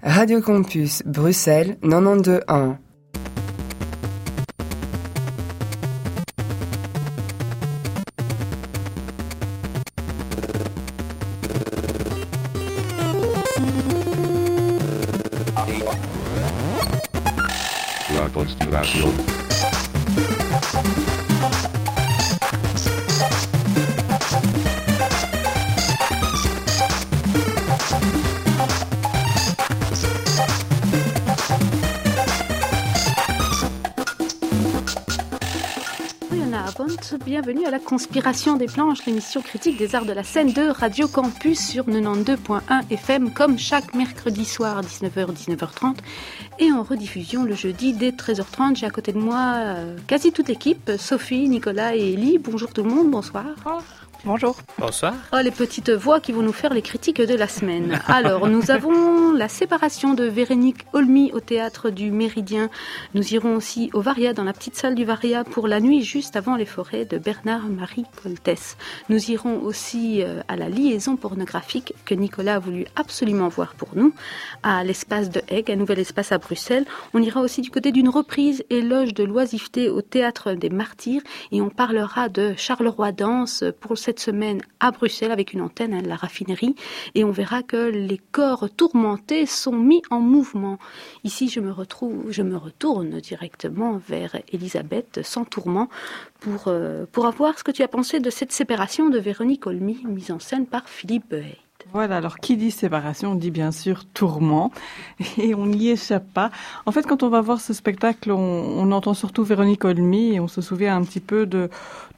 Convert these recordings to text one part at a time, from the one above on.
Radio Campus Bruxelles 92.1. La Conspiration. Bienvenue à la Conspiration des planches, l'émission critique des arts de la scène de Radio Campus sur 92.1 FM, comme chaque mercredi soir à 19h, 19h30, et en rediffusion le jeudi dès 13h30. J'ai à côté de moi quasi toute l'équipe, Sophie, Nicolas et Élie. Bonjour tout le monde, bonsoir. Bonjour. Bonsoir. Oh, les petites voix qui vont nous faire les critiques de la semaine. Alors, nous avons la séparation de Véronique Olmy au théâtre du Méridien. Nous irons aussi au Varia, dans la petite salle du Varia, pour La nuit juste avant les forêts de Bernard-Marie Poltès. Nous irons aussi à la liaison pornographique que Nicolas a voulu absolument voir pour nous, à l'espace de Hague, un nouvel espace à Bruxelles. On ira aussi du côté d'une reprise éloge de l'oisiveté au théâtre des Martyrs, et on parlera de Charleroi Danse pour cette semaine à Bruxelles avec une antenne à la raffinerie, et on verra que les corps tourmentés sont mis en mouvement. Ici, je me retourne directement vers Elisabeth sans tourment pour avoir ce que tu as pensé de cette séparation de Véronique Olmy, mise en scène par Philippe Beheyt. Voilà, alors qui dit séparation, dit bien sûr tourment, et on n'y échappe pas. En fait, quand on va voir ce spectacle, on entend surtout Véronique Olmy, et on se souvient un petit peu de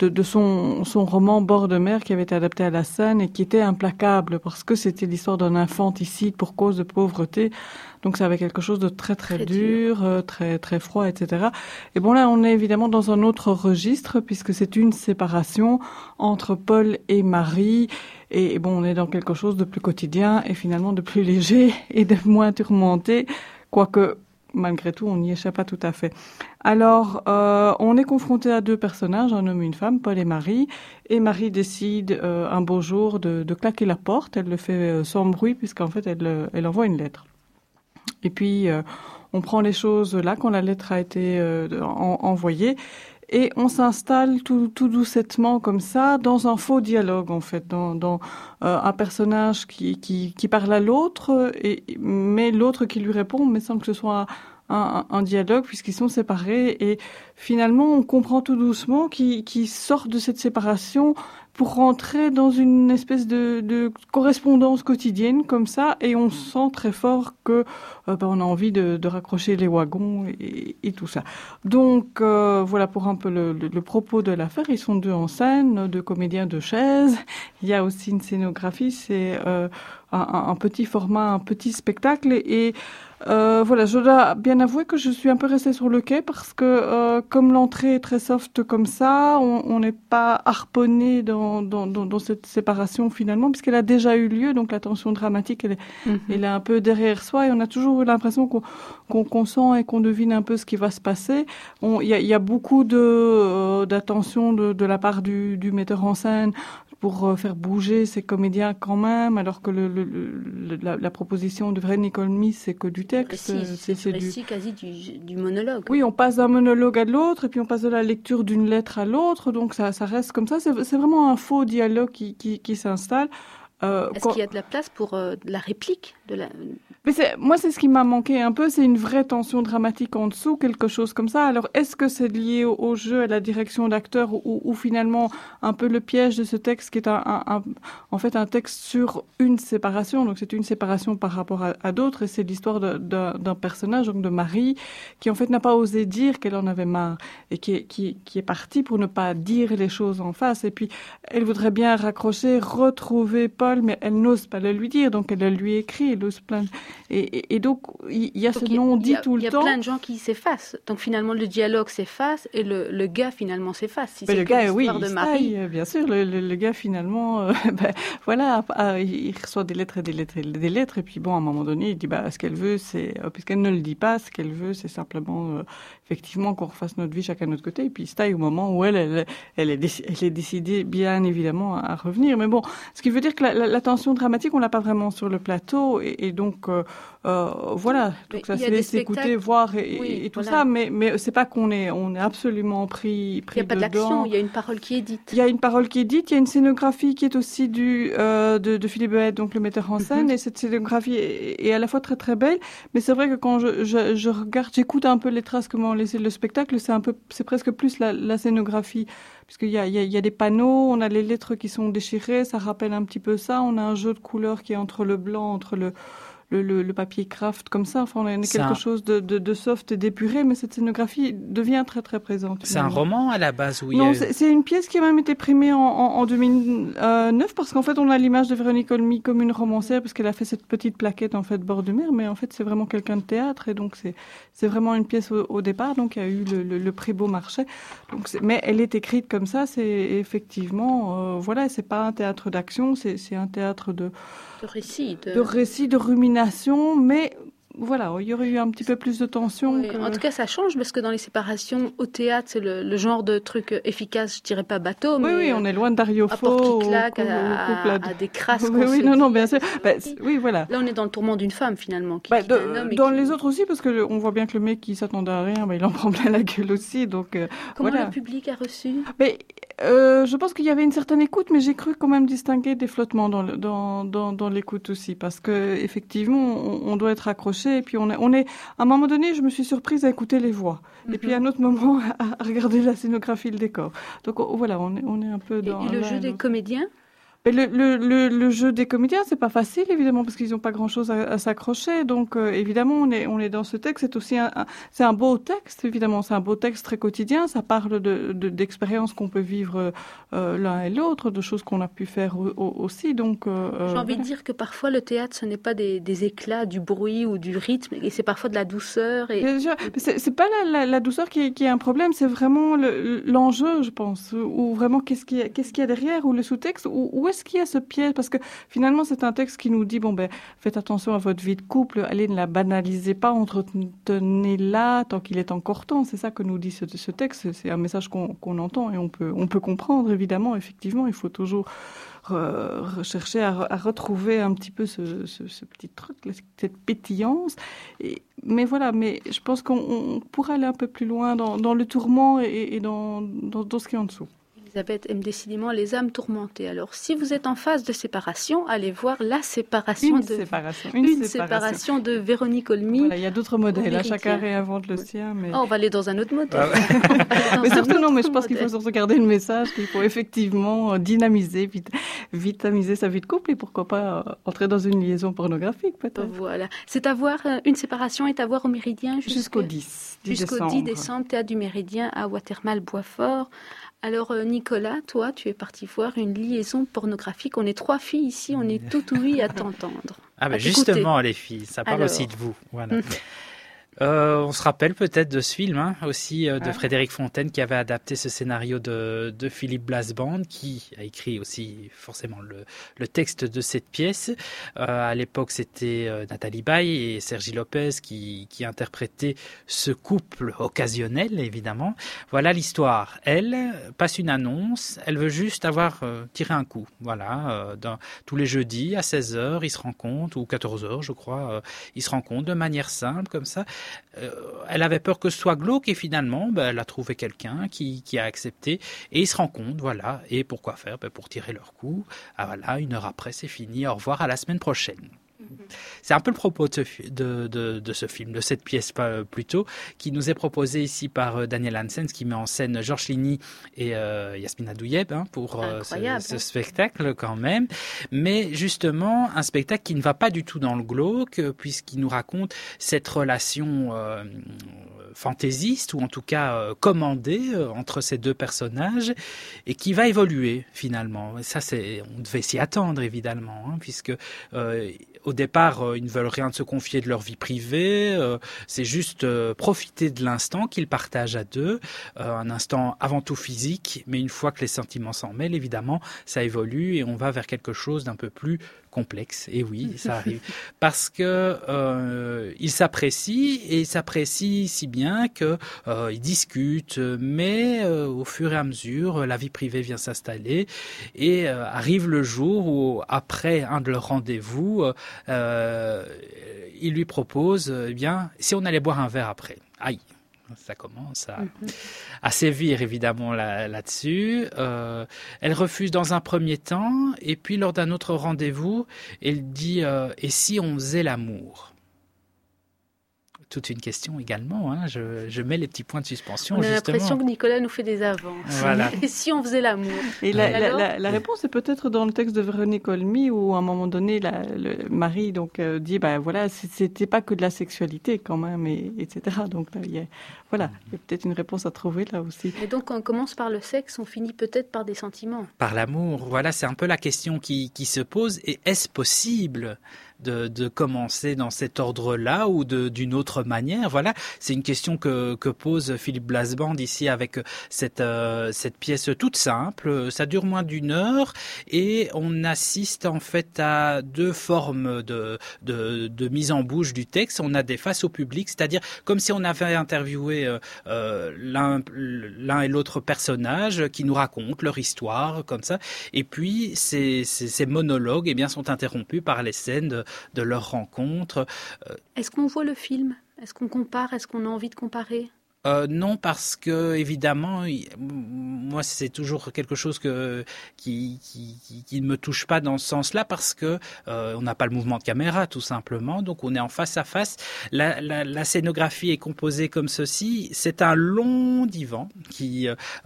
son roman Bord de mer qui avait été adapté à la scène et qui était implacable, parce que c'était l'histoire d'un infanticide pour cause de pauvreté. Donc ça avait quelque chose de très dur, très très froid, etc. Et bon, là, on est évidemment dans un autre registre, puisque c'est une séparation entre Paul et Marie. Et bon, on est dans quelque chose de plus quotidien et finalement de plus léger et de moins tourmenté, quoique malgré tout, on n'y échappe pas tout à fait. Alors, on est confronté à deux personnages, un homme et une femme, Paul et Marie. Et Marie décide un beau jour de claquer la porte. Elle le fait sans bruit, puisqu'en fait, elle envoie une lettre. Et puis, on prend les choses là, quand la lettre a été envoyée. Et on s'installe tout doucettement comme ça dans un faux dialogue, en fait, dans un personnage qui parle à l'autre, mais l'autre qui lui répond, mais sans que ce soit un dialogue, puisqu'ils sont séparés. Et finalement, on comprend tout doucement qu'ils sortent de cette séparation pour rentrer dans une espèce de correspondance quotidienne comme ça, et on sent très fort que on a envie de raccrocher les wagons et tout ça. Donc voilà pour un peu le propos de l'affaire. Ils sont deux en scène, deux comédiens de chaise. Il y a aussi une scénographie, c'est un petit format, un petit spectacle, et voilà, je dois bien avouer que je suis un peu restée sur le quai parce que comme l'entrée est très soft comme ça, on n'est pas harponné dans cette séparation finalement, puisqu'elle a déjà eu lieu, donc la tension dramatique elle est un peu derrière soi, et on a toujours eu l'impression qu'on sent et qu'on devine un peu ce qui va se passer. Il y a beaucoup d'attention de la part du metteur en scène pour faire bouger ces comédiens quand même, alors que la proposition de Véronique Olmy, c'est que du texte. C'est le récit quasi du monologue. Oui, on passe d'un monologue à l'autre, et puis on passe de la lecture d'une lettre à l'autre, donc ça reste comme ça. C'est vraiment un faux dialogue qui s'installe. Est-ce qu'il y a de la place pour la réplique Mais moi, c'est ce qui m'a manqué un peu, c'est une vraie tension dramatique en dessous, quelque chose comme ça. Alors, est-ce que c'est lié au jeu, à la direction d'acteur, ou finalement un peu le piège de ce texte qui est en fait un texte sur une séparation, donc c'est une séparation par rapport à d'autres, et c'est l'histoire d'un personnage, donc de Marie, qui en fait n'a pas osé dire qu'elle en avait marre, et qui est partie pour ne pas dire les choses en face, et puis elle voudrait bien raccrocher, retrouver Paul, mais elle n'ose pas le lui dire, donc elle le lui écrit, elle ose plein. Et donc, il y a ce non-dit tout le temps. Il y a plein de gens qui s'effacent. Donc finalement, le dialogue s'efface et le gars finalement s'efface. Si mais c'est le gars, oui, de il Marie. taille, bien sûr. Le gars finalement, voilà, il reçoit des lettres et des lettres et des lettres. Et puis bon, à un moment donné, il dit, ce qu'elle veut, c'est, puisqu'elle ne le dit pas, ce qu'elle veut, c'est simplement, effectivement, qu'on refasse notre vie chacun de notre côté. Et puis il se taille au moment où elle est décidée, bien évidemment, à revenir. Mais bon, ce qui veut dire que la tension dramatique, on l'a pas vraiment sur le plateau, et donc voilà. Donc ça se laisse écouter, voir et tout ça, mais c'est pas qu'on est absolument pris il n'y a pas dedans. d'action, il y a une parole qui est dite. Il y a une parole qui est dite, il y a une scénographie qui est aussi de Philippe Boët, donc le metteur en scène, et cette scénographie est à la fois très très belle, mais c'est vrai que quand je regarde, j'écoute un peu les traces que m'ont laissé le spectacle, c'est presque plus la scénographie, puisqu'il y a des panneaux, on a les lettres qui sont déchirées, ça rappelle un petit peu ça, on a un jeu de couleurs qui est entre le blanc, entre le papier craft comme ça, enfin on a quelque chose de soft et d'épuré, mais cette scénographie devient très très présente. C'est un roman à la base, oui. Non, c'est une pièce qui a même été primée en 2009, parce qu'en fait on a l'image de Véronique Olmy comme une romancière, parce qu'elle a fait cette petite plaquette en fait bord de mer, mais en fait c'est vraiment quelqu'un de théâtre, et donc c'est vraiment une pièce au départ, donc il y a eu le prix Beaumarchais, donc mais elle est écrite comme ça, c'est effectivement voilà, c'est pas un théâtre d'action, c'est un théâtre de récit, de rumination, mais voilà, il y aurait eu un petit peu plus de tension. Oui, en tout cas, ça change, parce que dans les séparations au théâtre, c'est le genre de truc efficace, je dirais pas bateau, mais oui, on est loin de Dario Fo, à porte-qui-claque, à des crasses. Oui, non, bien sûr. Oui, voilà. Là, on est dans le tourment d'une femme, finalement, qui quitte un homme. Dans les autres aussi, parce que on voit bien que le mec qui s'attendait à rien, il en prend plein la gueule aussi, donc Comment voilà. le public a reçu? Je pense qu'il y avait une certaine écoute, mais j'ai cru quand même distinguer des flottements dans l'écoute aussi, parce que effectivement, on doit être accroché, et puis on est à un moment donné, je me suis surprise à écouter les voix, et puis à un autre moment à regarder la scénographie, le décor. Donc voilà, on est un peu dans. Et le jeu des comédiens? Mais le jeu des comédiens, c'est pas facile, évidemment, parce qu'ils n'ont pas grand-chose à s'accrocher. Donc, évidemment, on est dans ce texte. C'est aussi c'est un beau texte, évidemment. C'est un beau texte très quotidien. Ça parle d'expériences qu'on peut vivre l'un et l'autre, de choses qu'on a pu faire aussi. Donc, j'ai envie de dire que parfois le théâtre, ce n'est pas des éclats, du bruit ou du rythme, et c'est parfois de la douceur. Et c'est pas la douceur qui est un problème. C'est vraiment l'enjeu, je pense, ou vraiment qu'est-ce qu'il y a derrière, ou le sous-texte, où est-ce qu'il y a ce piège? Parce que finalement, c'est un texte qui nous dit, faites attention à votre vie de couple, allez, ne la banalisez pas, entretenez-la tant qu'il est encore temps. C'est ça que nous dit ce texte. C'est un message qu'on entend, et on peut comprendre, évidemment. Effectivement, il faut toujours rechercher à retrouver un petit peu ce petit truc, cette pétillance. Mais voilà, mais je pense qu'on pourrait aller un peu plus loin dans le tourment et dans ce qui est en dessous. Elisabeth aime décidément les âmes tourmentées. Alors, si vous êtes en phase de séparation, allez voir la séparation une séparation de Véronique Olmy. Voilà, il y a d'autres modèles. Chacun réinvente le sien. Mais... on va aller dans un autre modèle. Mais surtout non, mais je pense qu'il faut surtout garder le message qu'il faut effectivement dynamiser, vitamiser sa vie de couple, et pourquoi pas entrer dans une liaison pornographique peut-être. Voilà. C'est à voir, une séparation est à voir au Méridien jusqu'au 10 jusqu'au 10 décembre, Théâtre du Méridien à Watermal-Boisfort. Alors Nicolas, toi, tu es parti voir une liaison pornographique. On est 3 filles ici, on est tout ouïes à t'entendre. Ah ben justement, les filles, ça parle aussi de vous. Voilà. On se rappelle peut-être de ce film aussi de Frédéric Fontaine, qui avait adapté ce scénario de Philippe Blasband, qui a écrit aussi forcément le texte de cette pièce. À l'époque, c'était Nathalie Baye et Sergi Lopez qui interprétaient ce couple occasionnel, évidemment. Voilà l'histoire. Elle passe une annonce, elle veut juste avoir tiré un coup. Voilà, tous les jeudis à 16h, ils se rencontrent, ou 14h je crois, ils se rencontrent de manière simple comme ça. Elle avait peur que ce soit glauque, et finalement elle a trouvé quelqu'un qui a accepté, et ils se rencontrent, voilà. Et pourquoi faire? Pour tirer leur coup. Ah voilà, 1 heure après c'est fini, au revoir, à la semaine prochaine. C'est un peu le propos de ce film, de cette pièce plutôt, qui nous est proposée ici par Daniel Hansens, qui met en scène Georges Ligny et Yasmina Douyeb pour ce spectacle quand même. Mais justement, un spectacle qui ne va pas du tout dans le glauque, puisqu'il nous raconte cette relation fantaisiste, ou en tout cas commandée entre ces deux personnages, et qui va évoluer finalement. Et ça, on devait s'y attendre évidemment, puisque au départ, ils ne veulent rien de se confier de leur vie privée, c'est juste profiter de l'instant qu'ils partagent à deux, un instant avant tout physique, mais une fois que les sentiments s'en mêlent, évidemment, ça évolue et on va vers quelque chose d'un peu plus complexe. Et oui, ça arrive. Parce que ils s'apprécient et ils s'apprécient si bien que ils discutent, mais au fur et à mesure, la vie privée vient s'installer et arrive le jour où, après un de leurs rendez-vous, il lui propose, eh bien, si on allait boire un verre après. Aïe! Ça commence à sévir évidemment là-dessus. Elle refuse dans un premier temps et puis lors d'un autre rendez-vous, elle dit et si on faisait l'amour? Toute une question également. Hein. Je mets les petits points de suspension. On a l'impression que Nicolas nous fait des avances. Voilà. Et si on faisait l'amour? Et la réponse est peut-être dans le texte de Véronique Olmy où à un moment donné, le mari dit voilà, c'était pas que de la sexualité quand même, etc. Donc là, il y a peut-être une réponse à trouver là aussi. Et donc quand on commence par le sexe, on finit peut-être par des sentiments. Par l'amour. Voilà, c'est un peu la question qui se pose. Et est-ce possible de commencer dans cet ordre-là ou d'une autre manière? Voilà, c'est une question que pose Philippe Blasband ici avec cette pièce toute simple. Ça dure moins d'une heure et on assiste en fait à deux formes de mise en bouche du texte. On a des faces au public, c'est-à-dire comme si on avait interviewé l'un et l'autre personnage qui nous racontent leur histoire comme ça. Et puis ces monologues eh bien sont interrompus par les scènes de leur rencontre. Est-ce qu'on voit le film? Est-ce qu'on compare? Est-ce qu'on a envie de comparer? Non, parce que évidemment, moi c'est toujours quelque chose qui ne me touche pas dans ce sens-là, parce que on n'a pas le mouvement de caméra tout simplement, donc on est en face à face. La scénographie est composée comme ceci. C'est un long divan qui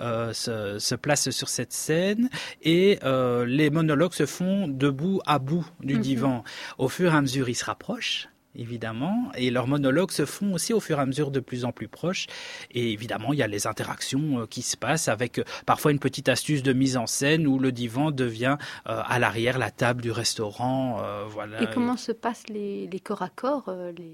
se place sur cette scène et les monologues se font de bout à bout du divan. Au fur et à mesure, ils se rapprochent. Évidemment, et leurs monologues se font aussi au fur et à mesure de plus en plus proches. Et évidemment, il y a les interactions qui se passent avec parfois une petite astuce de mise en scène où le divan devient à l'arrière la table du restaurant. Voilà. Et comment se passent les corps à corps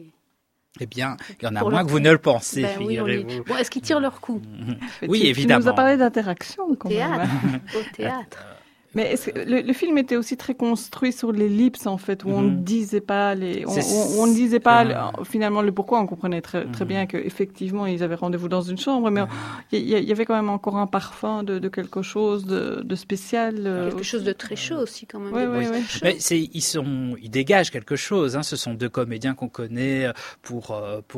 Eh bien, il y en a moins que vous ne le pensez, figurez-vous. Oui, bon, est-ce qu'ils tirent leur coup? Oui, évidemment. Tu nous as parlé d'interaction. Au théâtre. Mais le film était aussi très construit sur l'ellipse en fait, où on ne disait pas on ne disait pas finalement le pourquoi. On comprenait très bien qu'effectivement ils avaient rendez-vous dans une chambre, mais il y avait quand même encore un parfum de quelque chose de spécial. Quelque chose de très chaud aussi quand même. Oui. Mais ils dégagent quelque chose. Hein. Ce sont deux comédiens qu'on connaît pour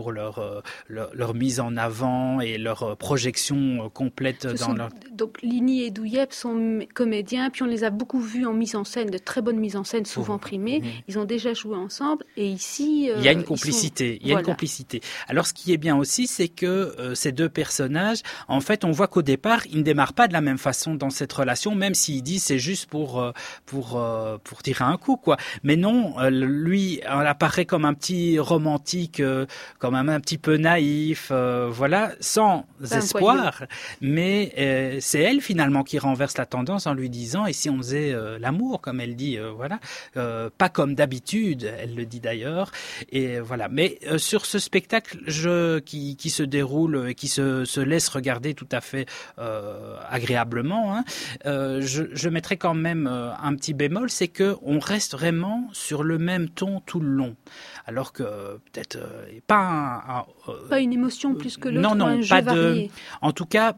leur mise en avant et leur projection complète Donc Ligny et Douillet sont comédiens. Puis on les a beaucoup vus en mise en scène, de très bonnes mises en scène, souvent primées. Ils ont déjà joué ensemble. Et ici, il y a une complicité. Une complicité. Alors, ce qui est bien aussi, c'est que ces deux personnages, en fait, on voit qu'au départ, ils ne démarrent pas de la même façon dans cette relation, même s'ils disent c'est juste pour tirer un coup, quoi. Mais non, lui, il apparaît comme un petit romantique, comme un petit peu naïf, sans espoir. Mais c'est elle finalement qui renverse la tendance en lui disant et si on faisait l'amour, comme elle dit, pas comme d'habitude, elle le dit d'ailleurs, et voilà. Mais sur ce spectacle qui se déroule et qui se laisse regarder tout à fait agréablement, hein, je mettrai quand même un petit bémol, c'est que on reste vraiment sur le même ton tout le long, alors que peut-être pas une émotion plus que l'autre, non, un jeu pas varié. En tout cas,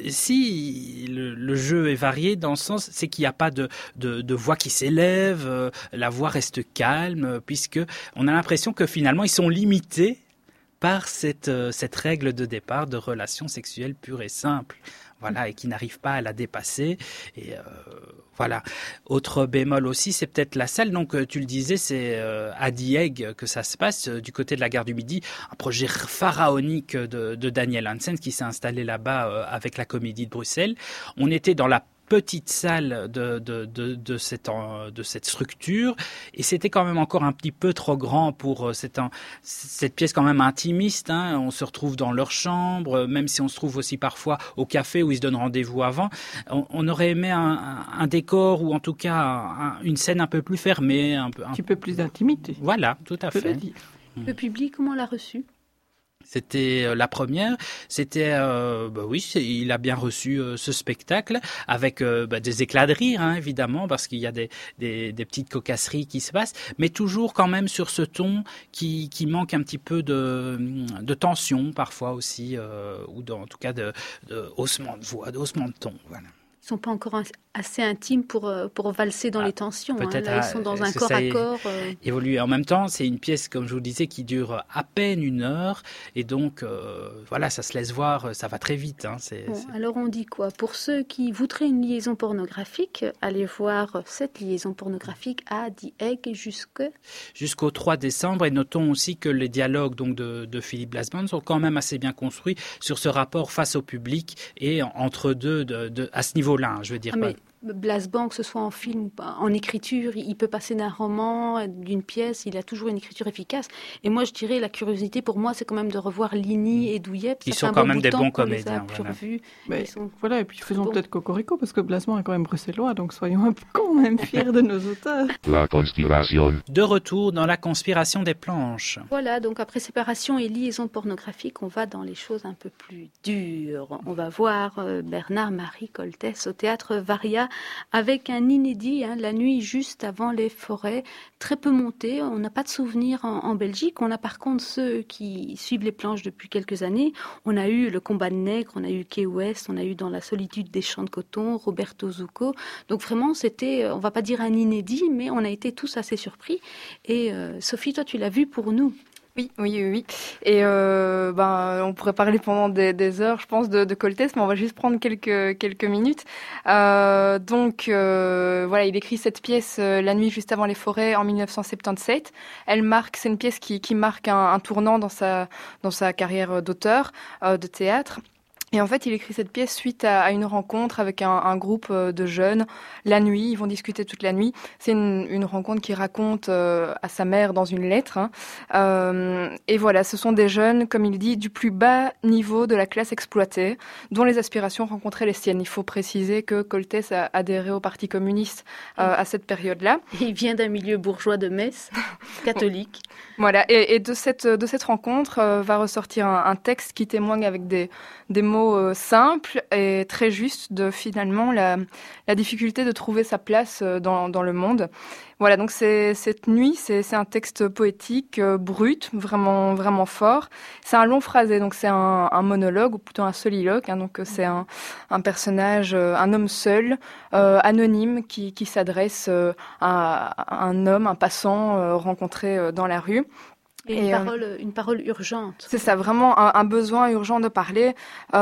si le jeu est varié dans le sens, c'est qu'il n'y a pas de voix qui s'élève, la voix reste calme, puisque on a l'impression que finalement ils sont limités par cette règle de départ de relation sexuelle pure et simple. Voilà, et qui n'arrive pas à la dépasser. Et voilà. Autre bémol aussi, c'est peut-être la salle. Donc, tu le disais, c'est à Dieg que ça se passe, du côté de la gare du Midi. Un projet pharaonique de Daniel Hansen qui s'est installé là-bas avec la Comédie de Bruxelles. On était dans la petite salle de cette structure, et c'était quand même encore un petit peu trop grand pour cette pièce quand même intimiste, hein. On se retrouve dans leur chambre, même si on se trouve aussi parfois au café où ils se donnent rendez-vous avant. On aurait aimé un décor, ou en tout cas une scène un peu plus fermée, un petit peu plus d'intimité. Voilà, tout à fait. Le public, comment l'a reçu? C'était la première. C'était, il a bien reçu ce spectacle avec des éclats de rire, hein, évidemment, parce qu'il y a des petites cocasseries qui se passent, mais toujours quand même sur ce ton qui manque un petit peu de tension parfois aussi, ou en tout cas de haussement de voix, de haussement de ton. Voilà. Ils sont pas encore assez intimes pour valser dans les tensions. Peut-être, Là, ils sont dans un corps à corps. Évoluer. En même temps, c'est une pièce, comme je vous disais, qui dure à peine 1 heure. Et donc, ça se laisse voir, ça va très vite. Hein, alors, on dit quoi? Pour ceux qui voudraient une liaison pornographique, allez voir cette liaison pornographique à Die Egg jusqu'au 3 décembre. Et notons aussi que les dialogues donc, de Philippe Blasband sont quand même assez bien construits sur ce rapport face au public et entre deux à ce niveau-là, je veux dire. Blasband, que ce soit en film ou en écriture, il peut passer d'un roman, d'une pièce, il a toujours une écriture efficace. Et moi, je dirais, la curiosité pour moi, c'est quand même de revoir Ligny et Douillet. Ils sont quand même des bons comédiens. Et puis faisons peut-être Cocorico, parce que Blasband est quand même bruxellois, donc soyons quand même fiers de nos auteurs. La conspiration. De retour dans la conspiration des planches. Voilà, donc après séparation et liaison pornographique, on va dans les choses un peu plus dures. On va voir Bernard-Marie Coltès au théâtre Varia, avec un inédit, La nuit juste avant les forêts, très peu monté. On n'a pas de souvenirs en Belgique. On a par contre ceux qui suivent les planches depuis quelques années. On a eu Le combat de nègres, on a eu Key West, on a eu Dans la solitude des champs de coton, Roberto Zucco. Donc vraiment, c'était, on va pas dire un inédit, mais on a été tous assez surpris. Et Sophie, toi, tu l'as vu pour nous. Oui. Et on pourrait parler pendant des heures, je pense, de Coltès, mais on va juste prendre quelques minutes. Il écrit cette pièce La nuit juste avant les forêts en 1977. C'est une pièce qui marque un tournant dans sa carrière d'auteur de théâtre. Et en fait, il écrit cette pièce suite à une rencontre avec un groupe de jeunes. La nuit, ils vont discuter toute la nuit. C'est une rencontre qu'il raconte à sa mère dans une lettre. Et voilà, ce sont des jeunes, comme il dit, du plus bas niveau de la classe exploitée, dont les aspirations rencontraient les siennes. Il faut préciser que Coltès a adhéré au Parti communiste à cette période-là. Il vient d'un milieu bourgeois de Metz, catholique. Voilà, et de cette rencontre va ressortir un texte qui témoigne avec des mots simples et très justes de finalement la difficulté de trouver sa place dans le monde. Voilà, donc cette nuit, c'est un texte poétique, brut, vraiment, vraiment fort. C'est un long phrasé, donc c'est un monologue, ou plutôt un soliloque. Donc c'est un personnage, un homme seul, anonyme, qui s'adresse à un homme, un passant rencontré dans la rue. Et une parole urgente. C'est ça, vraiment un besoin urgent de parler.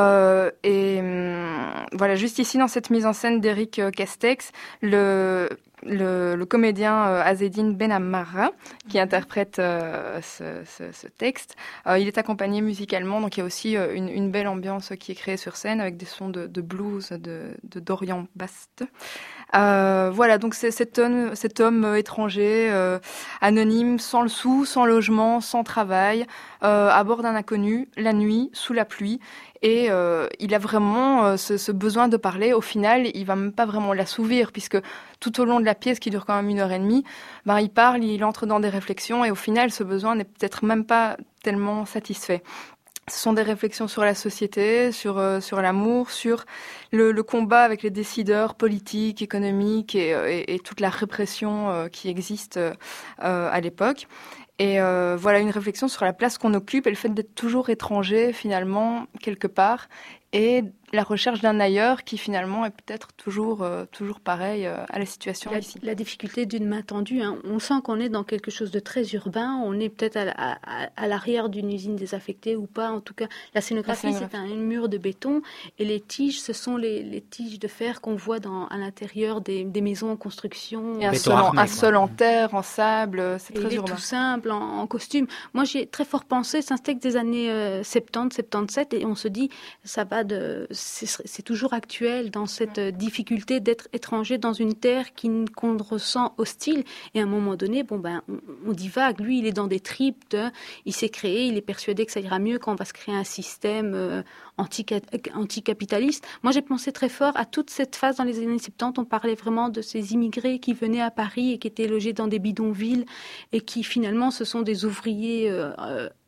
Voilà, juste ici, dans cette mise en scène d'Éric Castex, le comédien Azzedine Benamara, qui interprète ce texte, il est accompagné musicalement, donc il y a aussi une belle ambiance qui est créée sur scène avec des sons de blues de Dorian Bast. Voilà, donc c'est cet homme étranger, anonyme, sans le sou, sans logement, sans travail, à bord d'un inconnu, la nuit, sous la pluie. Et il a vraiment ce besoin de parler. Au final, il va même pas vraiment l'assouvir, puisque tout au long de la pièce, qui dure quand même 1h30, il parle, il entre dans des réflexions, et au final, ce besoin n'est peut-être même pas tellement satisfait. Ce sont des réflexions sur la société, sur l'amour, sur le combat avec les décideurs politiques, économiques et toute la répression qui existe à l'époque. Et voilà, une réflexion sur la place qu'on occupe et le fait d'être toujours étranger, finalement, quelque part, et la recherche d'un ailleurs qui, finalement, est peut-être toujours pareil à la situation ici. La difficulté d'une main tendue, on sent qu'on est dans quelque chose de très urbain, on est peut-être à l'arrière d'une usine désaffectée ou pas. En tout cas, la scénographie, c'est un mur de béton, et les tiges, ce sont les tiges de fer qu'on voit à l'intérieur des maisons en construction. Et un sol en terre, en sable, c'est très urbain. Il est tout simple, en costume. Moi, j'y ai très fort pensé, c'est un texte des années 70, 77, et on se dit, ça va c'est toujours actuel dans cette difficulté d'être étranger dans une terre qu'on ressent hostile. Et à un moment donné, on divague. Lui, il est dans des tripes, il s'est créé, il est persuadé que ça ira mieux quand on va se créer un système anticapitaliste. Moi, j'ai pensé très fort à toute cette phase dans les années 70. On parlait vraiment de ces immigrés qui venaient à Paris et qui étaient logés dans des bidonvilles et qui finalement, ce sont des ouvriers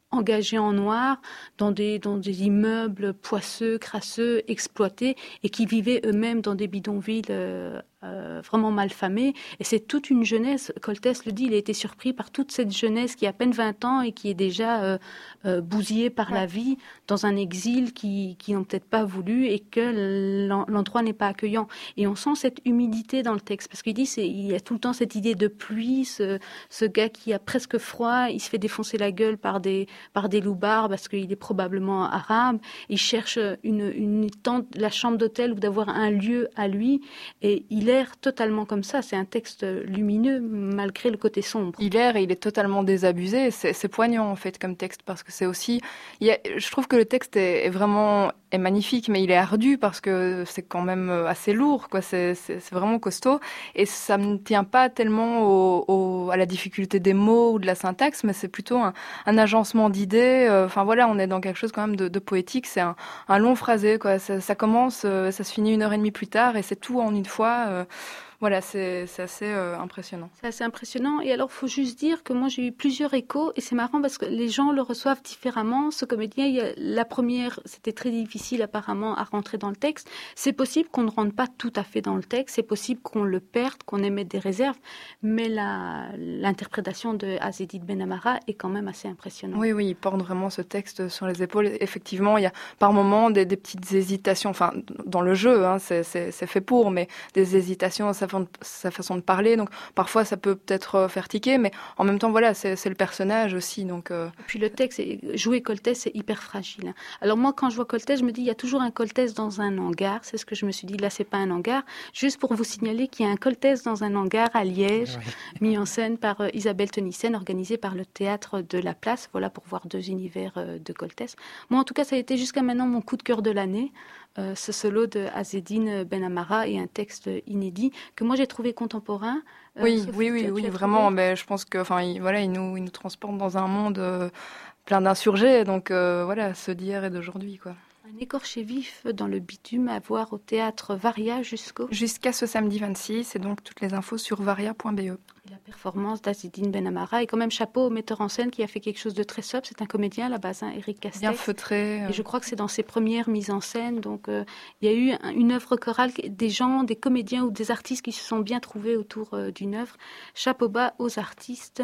engagés en noir dans des immeubles poisseux, crasseux, exploités, et qui vivaient eux-mêmes dans des bidonvilles vraiment malfamés. Et c'est toute une jeunesse, Koltès le dit, il a été surpris par toute cette jeunesse qui a à peine 20 ans et qui est déjà bousillée par la vie dans un exil qui n'ont peut-être pas voulu et que l'endroit n'est pas accueillant. Et on sent cette humidité dans le texte, parce qu'il dit il y a tout le temps cette idée de pluie, ce gars qui a presque froid, il se fait défoncer la gueule par des loupards parce qu'il est probablement arabe, il cherche une tente, la chambre d'hôtel ou d'avoir un lieu à lui, et il erre totalement comme ça. C'est un texte lumineux malgré le côté sombre. Il erre et il est totalement désabusé. C'est poignant en fait comme texte, parce que c'est aussi... je trouve que le texte est magnifique, mais il est ardu parce que c'est quand même assez lourd, quoi. C'est vraiment costaud, et ça ne tient pas tellement à la difficulté des mots ou de la syntaxe, mais c'est plutôt un agencement d'idées. Enfin voilà, on est dans quelque chose quand même de poétique. C'est un long phrasé, quoi. Ça commence, ça se finit 1h30 plus tard, et c'est tout en une fois. Voilà, c'est assez impressionnant. C'est assez impressionnant. Et alors, il faut juste dire que moi, j'ai eu plusieurs échos. Et c'est marrant parce que les gens le reçoivent différemment. Ce comédien, la première, c'était très difficile apparemment à rentrer dans le texte. C'est possible qu'on ne rentre pas tout à fait dans le texte. C'est possible qu'on le perde, qu'on émette des réserves. Mais l'interprétation de Azzedine Ben Amara est quand même assez impressionnante. Oui, il porte vraiment ce texte sur les épaules. Effectivement, il y a par moments des petites hésitations. Enfin, dans le jeu, hein, c'est fait pour, mais des hésitations à sa façon de parler, donc parfois ça peut peut-être faire tiquer, mais en même temps voilà, c'est le personnage aussi, donc Et puis le texte, jouer Koltès, c'est hyper fragile. Alors moi, quand je vois Koltès, je me dis il y a toujours un Koltès dans un hangar. C'est ce que je me suis dit. Là, c'est pas un hangar. Juste pour vous signaler qu'il y a un Koltès dans un hangar à Liège, mis en scène par Isabelle Tenissen, organisé par le théâtre de la Place. Voilà, pour voir 2 univers de Koltès. Moi, en tout cas, ça a été jusqu'à maintenant mon coup de cœur de l'année. Ce solo de Azzedine Ben Amara est un texte inédit que moi j'ai trouvé contemporain. Oui, vraiment. Mais je pense que, il nous transporte dans un monde plein d'insurgés. Donc ceux d'hier et d'aujourd'hui, quoi. Un écorché vif dans le bitume à voir au théâtre Varia jusqu'à ce samedi 26, et donc toutes les infos sur varia.be. Et la performance d'Azzedine Ben Amara, et quand même chapeau au metteur en scène qui a fait quelque chose de très sobre. C'est un comédien à la base, Éric Castex. Bien feutré. Et je crois que c'est dans ses premières mises en scène. Donc il y a eu une œuvre chorale, des comédiens ou des artistes qui se sont bien trouvés autour d'une œuvre. Chapeau bas aux artistes.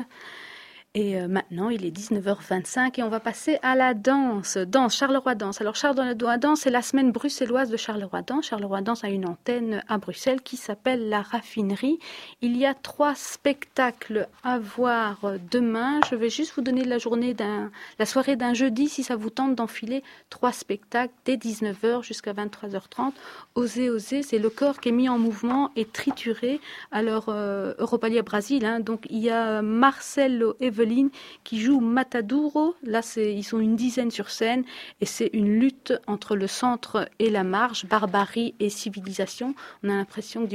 Et maintenant, il est 19h25 et on va passer à la danse. Charleroi Danse. Alors, Charleroi Danse, c'est la semaine bruxelloise de Charleroi Danse. Charleroi Danse a une antenne à Bruxelles qui s'appelle La Raffinerie. Il y a 3 spectacles à voir demain. Je vais juste vous donner la soirée d'un jeudi, si ça vous tente d'enfiler 3 spectacles dès 19h jusqu'à 23h30. Osez, c'est le corps qui est mis en mouvement et trituré. Alors, Europalia Brasil, donc il y a Marcelo Evelyn qui joue Mataduro. Là, ils sont une dizaine sur scène et c'est une lutte entre le centre et la marge, barbarie et civilisation. On a l'impression que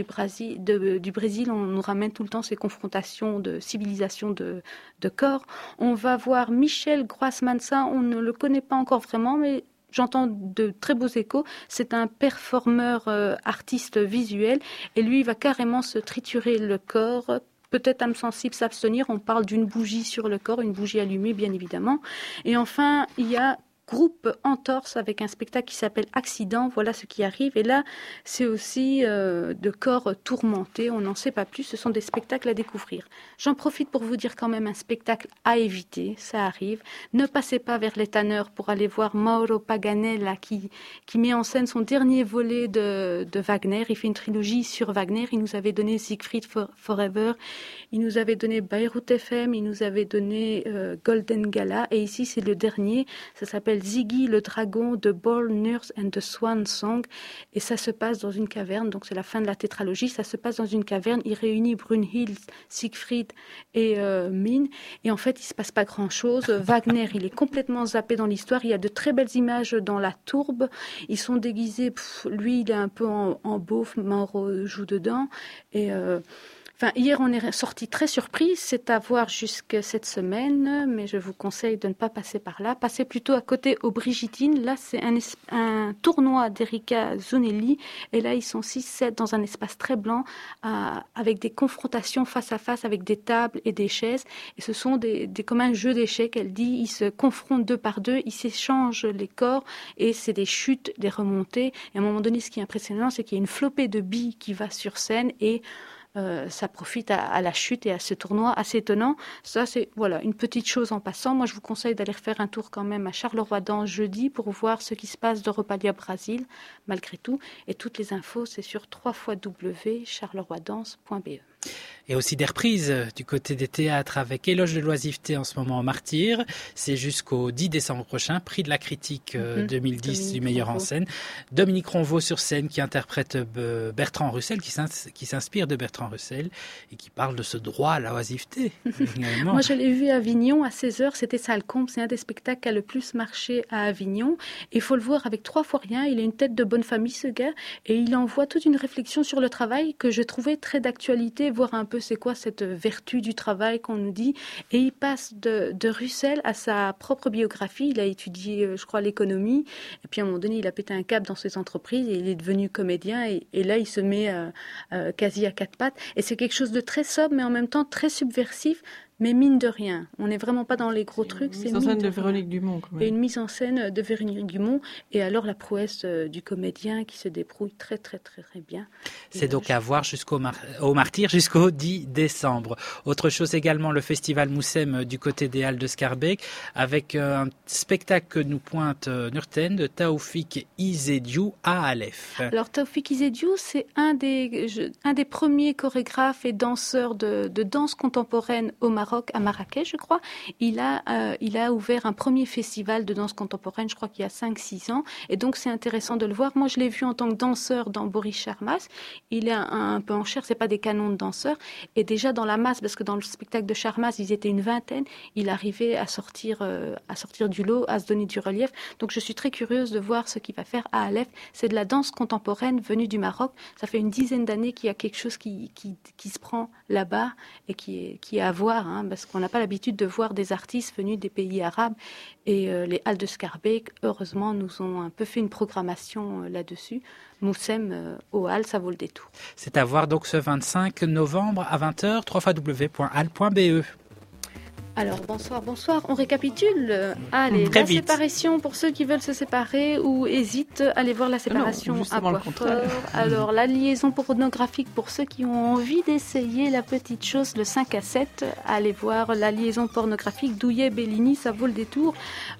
du Brésil, on nous ramène tout le temps ces confrontations de civilisation de corps. On va voir Michel Groismansa, on ne le connaît pas encore vraiment, mais j'entends de très beaux échos. C'est un performeur artiste visuel et lui, il va carrément se triturer le corps. Peut-être âme sensible, s'abstenir. On parle d'une bougie sur le corps, une bougie allumée, bien évidemment. Et enfin, il y a Groupe Entorse avec un spectacle qui s'appelle Accident. Voilà ce qui arrive. Et là, c'est aussi de corps tourmentés. On n'en sait pas plus. Ce sont des spectacles à découvrir. J'en profite pour vous dire quand même un spectacle à éviter. Ça arrive. Ne passez pas vers les tanneurs pour aller voir Mauro Paganella qui met en scène son dernier volet de Wagner. Il fait une trilogie sur Wagner. Il nous avait donné Siegfried Forever. Il nous avait donné Beyrouth FM. Il nous avait donné Golden Gala. Et ici, c'est le dernier. Ça s'appelle Ziggy le dragon, The Ball Nurse and the Swan Song, et ça se passe dans une caverne, donc c'est la fin de la tétralogie, ça se passe dans une caverne, il réunit Brunhild, Siegfried et Mine, et en fait il se passe pas grand chose. Wagner, il est complètement zappé dans l'histoire, il y a de très belles images dans la tourbe, ils sont déguisés, lui il est un peu en beauf, Mauro joue dedans, et Hier, on est sorti très surpris. C'est à voir jusque cette semaine, mais je vous conseille de ne pas passer par là. Passez plutôt à côté aux Brigitines. Là, c'est un tournoi d'Erika Zonelli. Et là, ils sont 6-7 dans un espace très blanc, avec des confrontations face à face, avec des tables et des chaises. Et ce sont comme un jeu d'échecs. Elle dit, ils se confrontent 2 par 2, ils s'échangent les corps, et c'est des chutes, des remontées. Et à un moment donné, ce qui est impressionnant, c'est qu'il y a une flopée de billes qui va sur scène, et ça profite à la chute et à ce tournoi assez étonnant. Ça, c'est une petite chose en passant. Moi, je vous conseille d'aller faire un tour quand même à Charleroi-Danse jeudi pour voir ce qui se passe d'Europalia Brasil, malgré tout. Et toutes les infos, c'est sur www.charleroi-danse.be. Et aussi des reprises du côté des théâtres avec Éloge de l'oisiveté en ce moment en Martyr. C'est jusqu'au 10 décembre prochain, prix de la critique 2010 du meilleur en scène. Dominique Ronvaux sur scène qui interprète Bertrand Russell, qui s'inspire de Bertrand Russell et qui parle de ce droit à l'oisiveté. Moi, je l'ai vu à Avignon à 16h, c'était Salcombe. C'est un des spectacles qui a le plus marché à Avignon. Il faut le voir avec 3 fois rien. Il a une tête de bonne famille, ce gars, et il envoie toute une réflexion sur le travail que je trouvais très d'actualité, voir un peu c'est quoi cette vertu du travail qu'on nous dit. Et il passe de Russell à sa propre biographie. Il a étudié, je crois, l'économie. Et puis à un moment donné, il a pété un câble dans ses entreprises et il est devenu comédien. Et là, il se met quasi à 4 pattes. Et c'est quelque chose de très sobre, mais en même temps très subversif. Mais mine de rien, on n'est vraiment pas dans les gros trucs. C'est une mise en scène de Véronique Dumont. Quand même. Et une mise en scène de Véronique Dumont. Et alors la prouesse du comédien qui se débrouille très très très très bien. C'est donc à voir au Martyr jusqu'au 10 décembre. Autre chose également, le festival Moussem du côté des Halles de Schaerbeek, avec un spectacle que nous pointe Nurten de Taoufik Izediou à Aleph. Alors Taoufik Izediou, c'est un des premiers chorégraphes et danseurs de danse contemporaine au Maroc, à Marrakech, je crois. Il a ouvert un premier festival de danse contemporaine, je crois qu'il y a 5-6 ans. Et donc, c'est intéressant de le voir. Moi, je l'ai vu en tant que danseur dans Boris Charmas. Il est un peu en chair, c'est pas des canons de danseurs. Et déjà, dans la masse, parce que dans le spectacle de Charmas, ils étaient une vingtaine, il arrivait à sortir du lot, à se donner du relief. Donc, je suis très curieuse de voir ce qu'il va faire à Aleph. C'est de la danse contemporaine venue du Maroc. Ça fait une dizaine d'années qu'il y a quelque chose qui se prend là-bas et qui est à voir, hein, parce qu'on n'a pas l'habitude de voir des artistes venus des pays arabes. Et les Halles de Schaerbeek, heureusement, nous ont un peu fait une programmation là-dessus. Moussem aux Halles, ça vaut le détour. C'est à voir donc ce 25 novembre à 20h, www.halle.be. Alors, bonsoir. On récapitule. Allez, la séparation pour ceux qui veulent se séparer ou hésitent, allez voir la séparation à Boisfort. Alors, la liaison pornographique pour ceux qui ont envie d'essayer la petite chose, le 5 à 7, allez voir la liaison pornographique Douillet-Bellini, ça vaut le détour.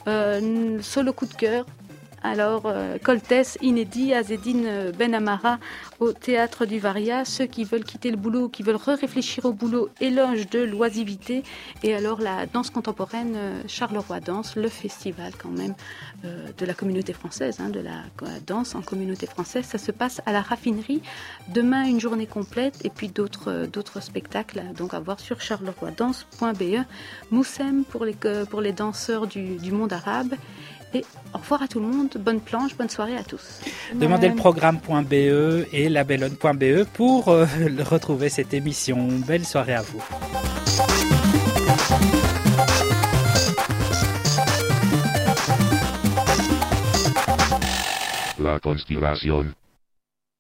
Solo coup de cœur. Alors, Coltès, inédit, Azedine Ben Amara au Théâtre du Varia. Ceux qui veulent quitter le boulot, qui veulent réfléchir au boulot, éloge de l'oisiveté. Et alors, la danse contemporaine, Charleroi Danse, le festival quand même de la communauté française, hein, de la danse en communauté française. Ça se passe à la Raffinerie. Demain, une journée complète et puis d'autres spectacles. Donc, à voir sur charleroi-danse.be. Moussem pour les danseurs du monde arabe. Et au revoir à tout le monde, bonne planche, bonne soirée à tous. Demandez le programme.be et labellone.be pour retrouver cette émission. Belle soirée à vous. La Conspiration.